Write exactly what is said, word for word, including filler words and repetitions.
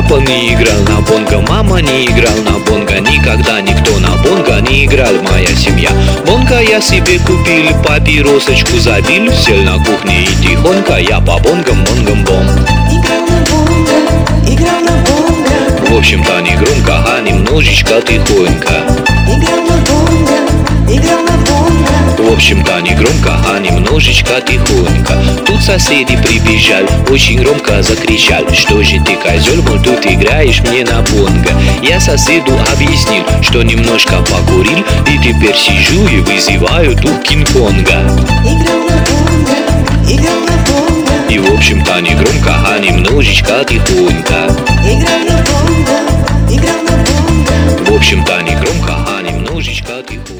Папа не играл на бонго, мама не играл на бонго. Никогда никто на бонго не играл, моя семья. Бонго я себе купил, папиросочку забил, сел на кухне и тихонько я по бонгам, бонгам, бом. Играл на бонго, играл на бонго. В общем-то не громко, а немножечко тихонько. Играл на бонго, играл на бонго. В общем-то не громко, а немножечко тихонько. Тут соседи прибежал, очень громко закричал: что же ты, козел, мол, тут играешь мне на бонго. Я соседу объяснил, что немножко покурил, и теперь сижу и вызываю тут Кинг-Конга. Играл на бонго, играл на бонго. И в общем-то не громко, а немножечко тихонько. Играл на бонго, играл на бонго. В общем-то не громко, а немножечко тихонько.